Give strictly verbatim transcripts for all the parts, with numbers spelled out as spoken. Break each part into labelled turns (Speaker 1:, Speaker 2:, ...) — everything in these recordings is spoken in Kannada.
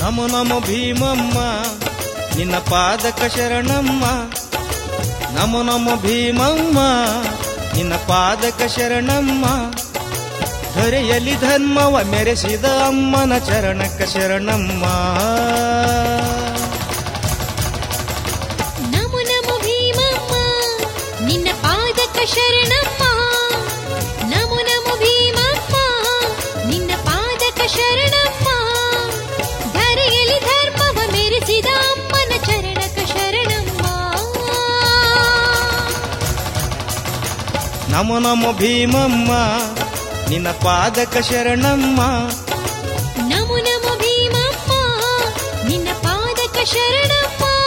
Speaker 1: ನಮೋ ನಮೋ ಭೀಮಮ್ಮ ನಿನ್ನ ಪಾದಕ ಶರಣಮ್ಮ. ನಮೋ ನಮೋ ಭೀಮಮ್ಮ ನಿನ್ನ ಪಾದಕ ಶರಣಮ್ಮ. ಧರೆಯಲ್ಲಿ ಧರ್ಮವ ಮೆರೆಸಿದ ಅಮ್ಮನ ಚರಣಕ್ಕ ಶರಣಮ್ಮ.
Speaker 2: ನಮೋ ನಮೋ ಭೀಮಮ್ಮ ನಿನ್ನ ಪಾದಕ ಶರಣಮ್ಮ. ನಮೋ ನಮೋ ಭೀಮಮ್ಮ ನಿನ್ನ ಪಾದಕ ಶರಣಮ್ಮ. ಧರೆಯಲ್ಲಿ ಧರ್ಮವ ಮೆರೆಸಿದ ಅಮ್ಮನ ಚರಣಕ ಶರಣಮ್ಮ.
Speaker 1: ನಮೋ ನಮೋ ಭೀಮಮ್ಮ ನಿನ್ನ ಪಾದಕ ಶರಣಮ್ಮ.
Speaker 2: ನಮೋ ನಮೋ ಭೀಮಮ್ಮ ನಿನ್ನ ಪಾದಕ ಶರಣಮ್ಮ.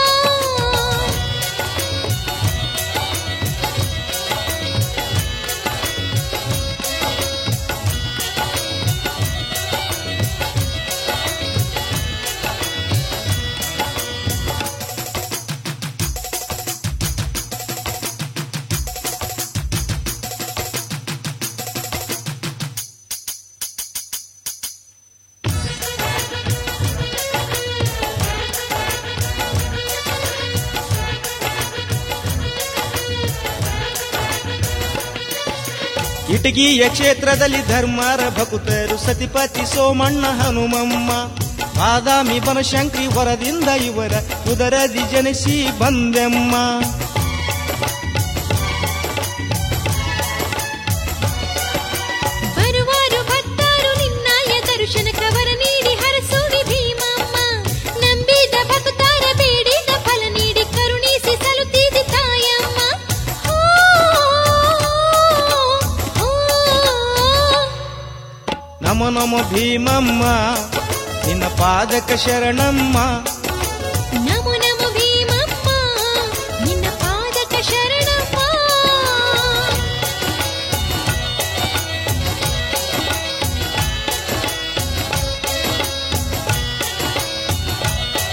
Speaker 1: ಇಟಗಿಯ ಕ್ಷೇತ್ರದಲ್ಲಿ ಧರ್ಮರ ಭಕುತರು ಸತಿಪತಿ ಸೋಮಣ್ಣ ಹನುಮಮ್ಮ. ಬಾದಾಮಿ ಬನಶಂಕರಿ ಹೊರದಿಂದ ಇವರ ಉದರದಿ ಜನಿಸಿ ಬಂದೆಮ್ಮ.
Speaker 2: ಬರುವಾರು ಭಕ್ತರು ನಿನ್ನಯ ದರ್ಶನಕ ವರ ನೀಡಿ ಹರಸುವಿ ಭೀಮಮ್ಮ. ನಂಬಿದ ಭಕ್ತರ ಬೇಡಿದ ಫಲ ನೀಡಿ ಕರುಣಿಸಿ ಸಲುತ್ತಿದಿ ತಾಯಮ್ಮ.
Speaker 1: ನಮೋ ನಮೋ ಭೀಮಮ್ಮ ನಿನ್ನ ಪಾದಕ ಶರಣಮ್ಮ.